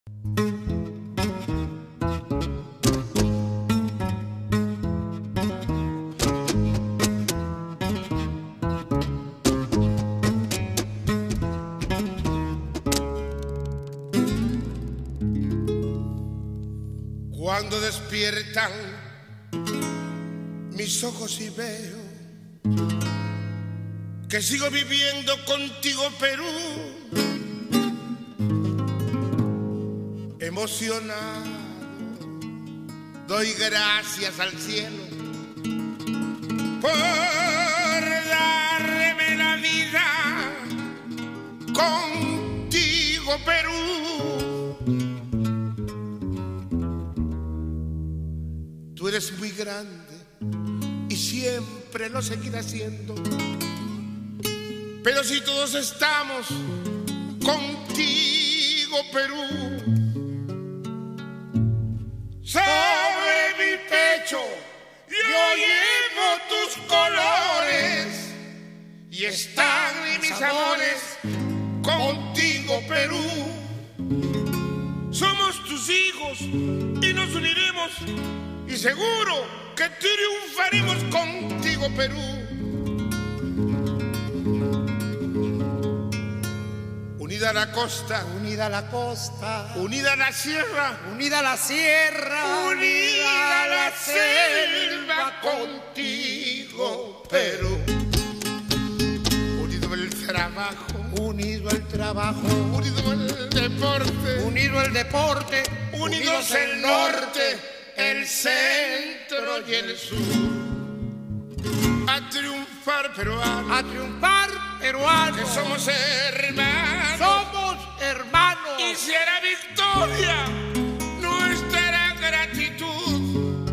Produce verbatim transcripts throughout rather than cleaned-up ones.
Cuando despiertan mis ojos y veo que sigo viviendo contigo, Perú, emocionado doy gracias al cielo por darme la vida contigo, Perú. Tú eres muy grande y siempre lo seguirás siendo. Pero si todos estamos contigo, Perú, sobre mi pecho yo llevo tus colores y están mis amores contigo, Perú. Somos tus hijos y nos uniremos y seguro que triunfaremos contigo, Perú. Unida la costa, unida la costa, unida la sierra, unida la sierra, unida la selva contigo, Perú. Unido el trabajo, unido el trabajo, unido el deporte, unido el deporte, unidos el norte, el centro y el sur. A triunfar peruano, a triunfar peruano, que somos hermanos, somos hermanos. Y será victoria nuestra gratitud.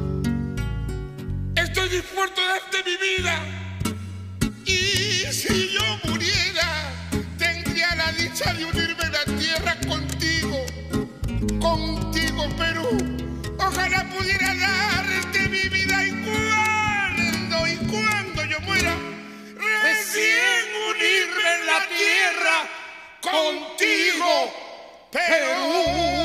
Estoy dispuesto a darte mi vida y si yo muriera tendría la dicha de unirme a la tierra contigo, contigo, Perú. Ojalá pudiera darte mi vida y cuando, y cuando yo muera, recién unirme en la tierra contigo, Perú.